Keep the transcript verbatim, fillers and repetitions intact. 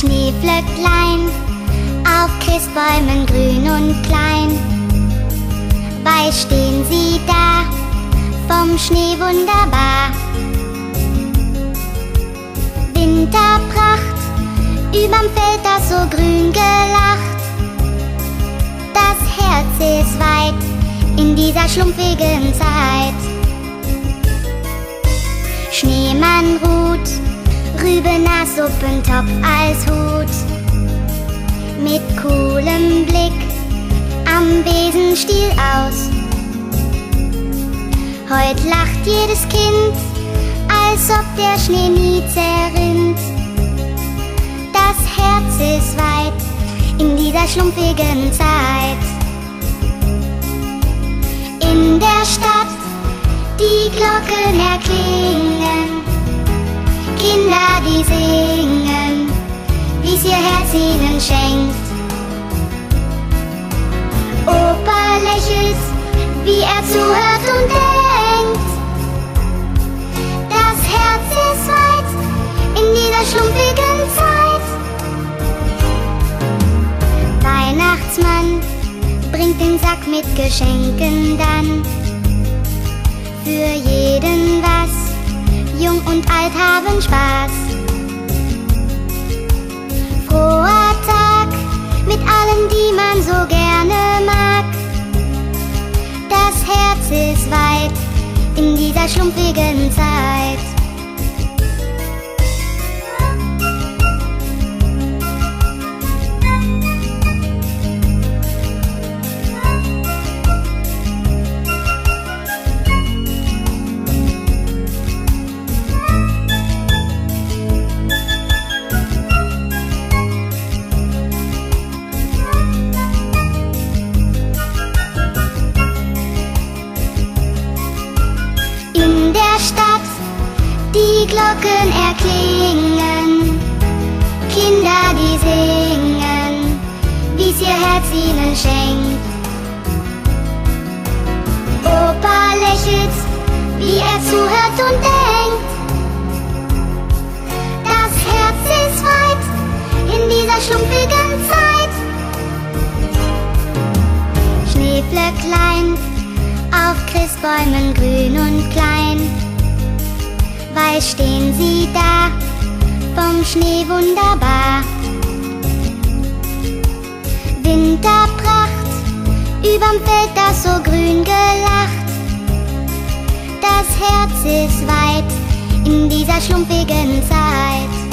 Schneeflöcklein auf Christbäumen grün und klein. Weiß stehen sie da, vom Schnee wunderbar. Winterpracht, überm Feld das so grün gelacht. Das Herz ist weit in dieser schlumpfigen Zeit. Schneemann ruht, Rübe nass, Suppentopf als Hut. Mit coolem Blick am Besenstiel aus. Heut lacht jedes Kind, als ob der Schnee nie zerrinnt. Das Herz ist weit in dieser schlumpfigen Zeit. In der Stadt die Glocken erklingen, Kinder, die singen, wie's ihr Herz ihnen schenkt. Opa lächelt, wie er zuhört und denkt. Das Herz ist weit in dieser schlumpfigen Zeit. Weihnachtsmann bringt den Sack mit Geschenken dann. Für jeden was, jung und alt haben Spaß. Froher Tag mit allen, die man so gerne mag. Das Herz ist weit in dieser schlumpfigen Zeit. Die Glocken erklingen, Kinder, die singen, wie's ihr Herz ihnen schenkt. Opa lächelt, wie er zuhört und denkt. Das Herz ist weit in dieser schlumpfigen Zeit. Schneeflöcklein auf Christbäumen grün und klein. Weiß stehen sie da, vom Schnee wunderbar. Winterpracht, überm Feld das so grün gelacht. Das Herz ist weit in dieser schlumpfigen Zeit.